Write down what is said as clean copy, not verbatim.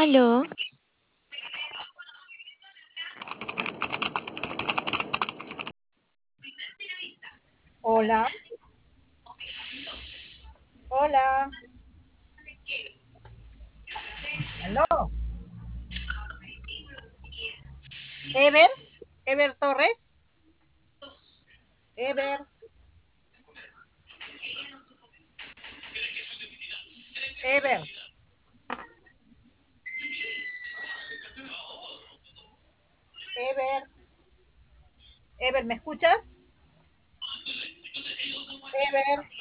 Aló, Hola, hola, aló, Ever, Ever Torres, Ever, Ever, Ever, Ever, ¿me escuchas? Ever,